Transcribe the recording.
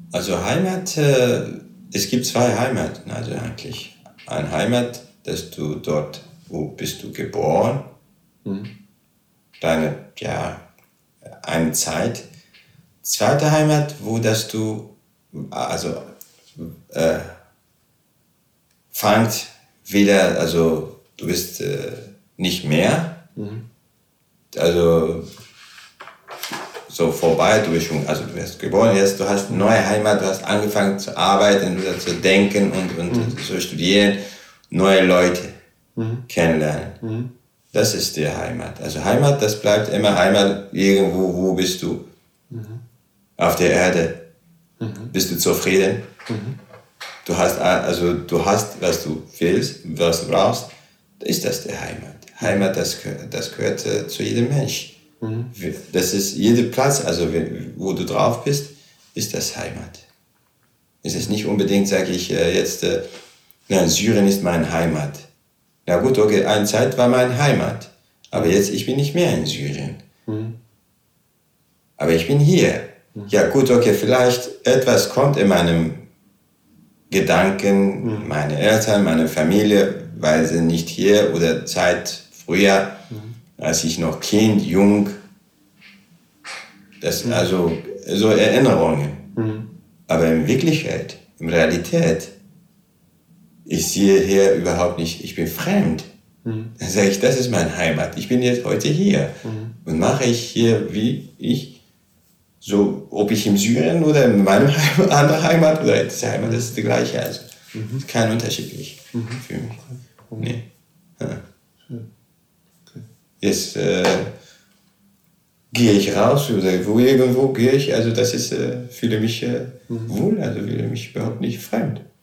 Also Heimat, es gibt zwei Heimaten, also eigentlich. Eine Heimat, dass du dort, wo bist du geboren, eine Zeit. Zweite Heimat, wo dass du, also fangt wieder, also du bist nicht mehr, also so vorbei, du wirst geboren, jetzt, du hast eine neue Heimat, du hast angefangen zu arbeiten oder zu denken und zu studieren, neue Leute kennenlernen. Das ist die Heimat. Also Heimat, das bleibt immer Heimat, irgendwo, wo bist du? Auf der Erde. Bist du zufrieden? Du hast, was du willst, was du brauchst, ist das die Heimat. Heimat, das gehört zu jedem Mensch. Das ist jeder Platz, also wo du drauf bist, ist das Heimat. Es ist nicht unbedingt, sage ich jetzt, Syrien ist meine Heimat. Na gut, okay, eine Zeit war meine Heimat, aber jetzt, ich bin nicht mehr in Syrien. Aber ich bin hier. Ja gut, okay, vielleicht etwas kommt in meinem Gedanken, meine Eltern, meine Familie, weil sie nicht hier oder Zeit früher, als ich noch Kind, jung, das also so Erinnerungen. Aber in Wirklichkeit, in Realität, ich sehe hier überhaupt nicht, ich bin fremd. Dann sage ich, das ist meine Heimat. Ich bin jetzt heute hier und mache ich hier, wie ich, so, ob ich in Syrien oder in meiner anderen Heimat oder in der Heimat, das ist die gleiche. Also, ist kein Unterschied für mich. Nee. Ja. Okay. Jetzt gehe ich raus oder irgendwo gehe ich, also das ist, fühle mich wohl, also fühle mich überhaupt nicht fremd.